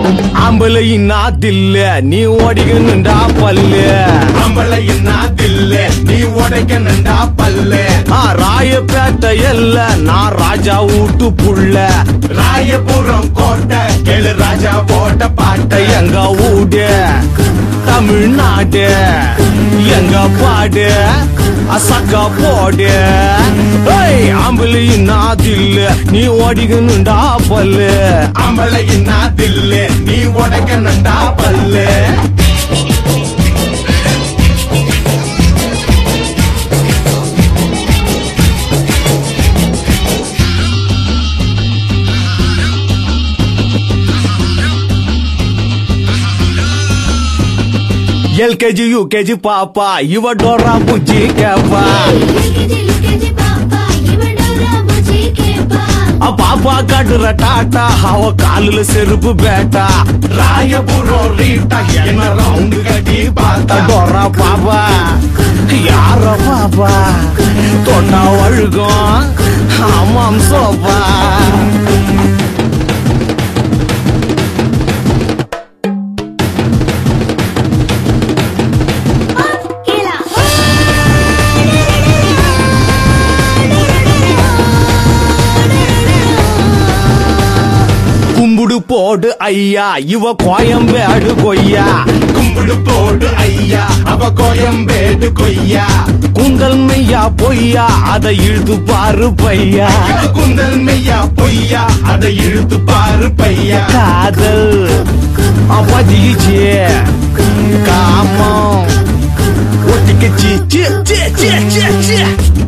ஆம்பளையின்னா தில்ல நீ ஓடிக்கணுண்டா பல்லு. ஆம்பளையின்னா தில்லு நீ உடைக்கணுண்டா பல்லு. ராயப்பேட்டை எல்ல நான் ராஜா வீட்டு புள்ள. ராயபுரம் கோட்டை கேளு ராஜா போட்ட பாட்டை. எங்க ஊடு தமிழ்நாடு எங்க பாடு அசக்கா போடு. ஆம்பளையின்னா தில்ல நீ ஓடிக்கணுண்டா பல்லு. ஆம்பளையின்னா தில்லு நீ உடைக்கணுண்டா பல்லு. LKG UKG பாப்பா இவ டோரா புச்சி கேப்பா. பாப்பா காட்டுற டாட்டா அவ காலுல செருப்பு பேட்டா. ராயபுரம் ரீட்டா என்ன ரவுண்டு கட்டி பார்த்தா. டோரா பாப்பா யார பாப்பா தொட்டா அழுகும் ஆமாம் சோப்பா. கும்பிடு போடு ஐயா இவ கோயம்பேடு கொய்யா. கும்பிடு போடு ஐயா அவ கோயம்பேடு கொய்யா. குந்தல் மெய்யா பொய்யா அதை இழுத்து பாரு பையா. குந்தல் மெய்யா பொய்யா அதை இழுத்து பாரு பையா. காதல் பதிச்சு காமம் ஒட்டிக்குச்சு சி சி சி சி சி.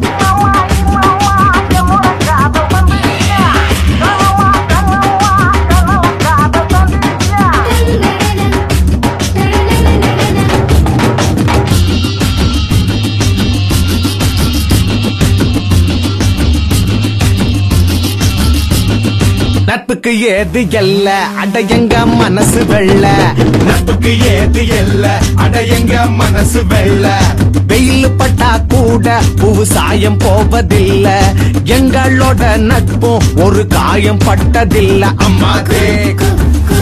நட்புக்கு ஏது எல்ல அட எங்க மனசு வெள்ள. நட்புக்கு ஏது எல்ல அட எங்க மனசு வெள்ள. வெயில் பட்டா கூட பூவு சாயம் போவதில்ல. எங்களோட நட்பும் ஒரு காயம் பட்டதில்ல. அம்மா தேக்